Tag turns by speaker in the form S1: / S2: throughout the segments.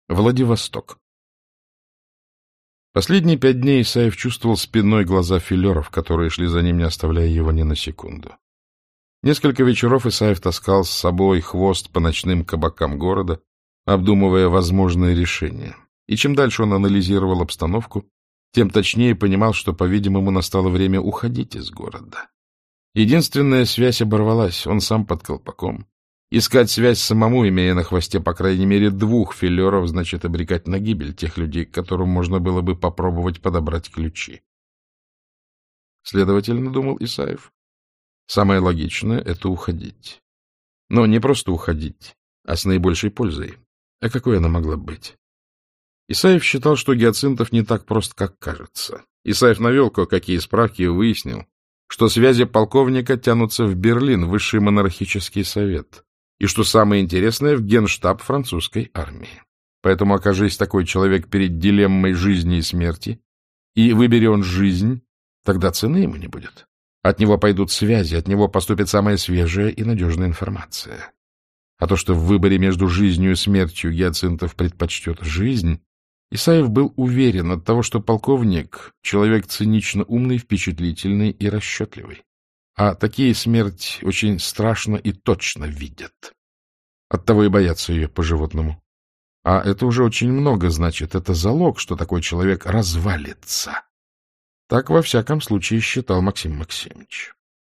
S1: Владивосток. Последние 5 дней Исаев чувствовал спиной глаза филеров, которые шли за ним, не оставляя его ни на секунду. Несколько вечеров Исаев таскал с собой хвост по ночным кабакам города, обдумывая возможные решения. И чем дальше он анализировал обстановку, тем точнее понимал, что, по-видимому, настало время уходить из города. Единственная связь оборвалась, он сам под колпаком. Искать связь самому, имея на хвосте по крайней мере 2 филеров, значит обрекать на гибель тех людей, к которым можно было бы попробовать подобрать ключи. Следовательно, думал Исаев, самое логичное — это уходить. Но не просто уходить, а с наибольшей пользой. А какой она могла быть? Исаев считал, что Гиацинтов не так прост, как кажется. Исаев навел кое-какие справки и выяснил, что связи полковника тянутся в Берлин, высший монархический совет, и, что самое интересное, в генштаб французской армии. Поэтому, окажись такой человек перед дилеммой жизни и смерти, и выбери он жизнь, тогда цены ему не будет. От него пойдут связи, от него поступит самая свежая и надежная информация. А то, что в выборе между жизнью и смертью Гиацинтов предпочтет жизнь, Исаев был уверен от того, что полковник — человек цинично умный, впечатлительный и расчетливый. А такие смерть очень страшно и точно видят. Оттого и боятся ее по-животному. А это уже очень много, значит, это залог, что такой человек развалится. Так, во всяком случае, считал Максим Максимович.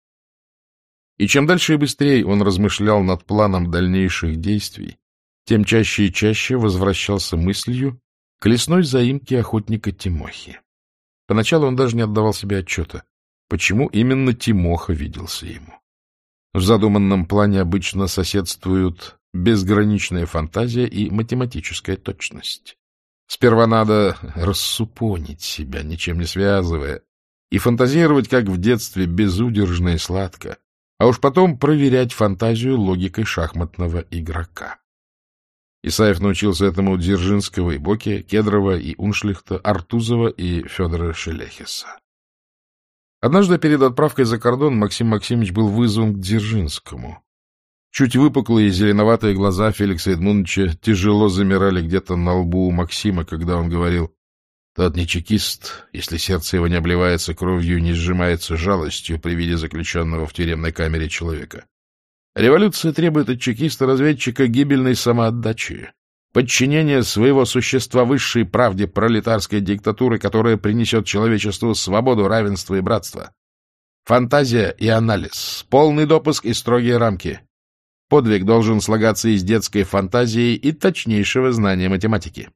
S1: И чем дальше и быстрее он размышлял над планом дальнейших действий, тем чаще и чаще возвращался мыслью к лесной заимке охотника Тимохи. Поначалу он даже не отдавал себе отчета, почему именно Тимоха виделся ему. В задуманном плане обычно соседствуют безграничная фантазия и математическая точность. Сперва надо рассупонить себя, ничем не связывая, и фантазировать, как в детстве, безудержно и сладко, а уж потом проверять фантазию логикой шахматного игрока. Исаев научился этому у Дзержинского и Боке, Кедрова и Уншлихта, Артузова и Федора Шелехеса. Однажды перед отправкой за кордон Максим Максимович был вызван к Дзержинскому. Чуть выпуклые зеленоватые глаза Феликса Эдмундовича тяжело замирали где-то на лбу у Максима, когда он говорил: «Тот не чекист, если сердце его не обливается кровью и не сжимается жалостью при виде заключенного в тюремной камере человека. Революция требует от чекиста-разведчика гибельной самоотдачи, подчинения своего существа высшей правде пролетарской диктатуры, которая принесет человечеству свободу, равенство и братство. Фантазия и анализ, полный допуск и строгие рамки. Подвиг должен слагаться из детской фантазии и точнейшего знания математики».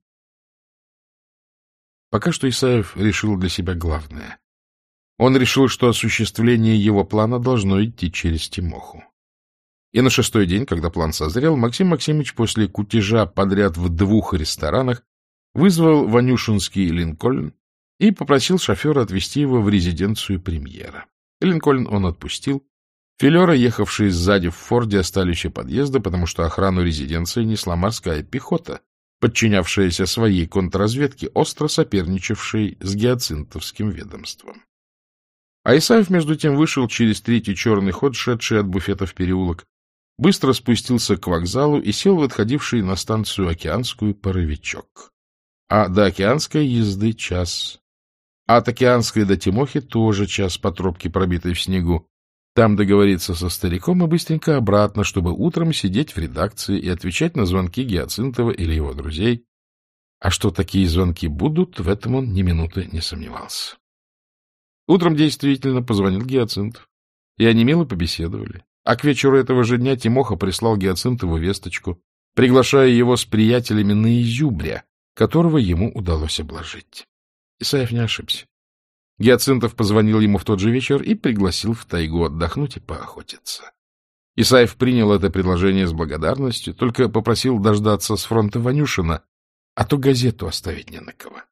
S1: Пока что Исаев решил для себя главное. Он решил, что осуществление его плана должно идти через Тимоху. И на 6-й день, когда план созрел, Максим Максимович после кутежа подряд в 2 ресторанах вызвал Ванюшинский Линкольн и попросил шофера отвезти его в резиденцию премьера. Линкольн он отпустил. Филеры, ехавшие сзади в форде, остались у подъезда, потому что охрану резиденции несла морская пехота, подчинявшаяся своей контрразведке, остро соперничавшей с гиацинтовским ведомством. А Исаев, между тем, вышел через 3-й черный ход, шедший от буфета в переулок, быстро спустился к вокзалу и сел в отходивший на станцию Океанскую паровичок. А до Океанской езды час. А от Океанской до Тимохи тоже час по тропке, пробитой в снегу. Там договориться со стариком и быстренько обратно, чтобы утром сидеть в редакции и отвечать на звонки Гиацинтова или его друзей. А что такие звонки будут, в этом он ни минуты не сомневался. Утром действительно позвонил Гиацинтов, и они мило побеседовали. А к вечеру этого же дня Тимоха прислал Гиацинтову весточку, приглашая его с приятелями на изюбря, которого ему удалось обложить. Исаев не ошибся. Гиацинтов позвонил ему в тот же вечер и пригласил в тайгу отдохнуть и поохотиться. Исаев принял это предложение с благодарностью, только попросил дождаться с фронта Ванюшина, а то газету оставить не на кого.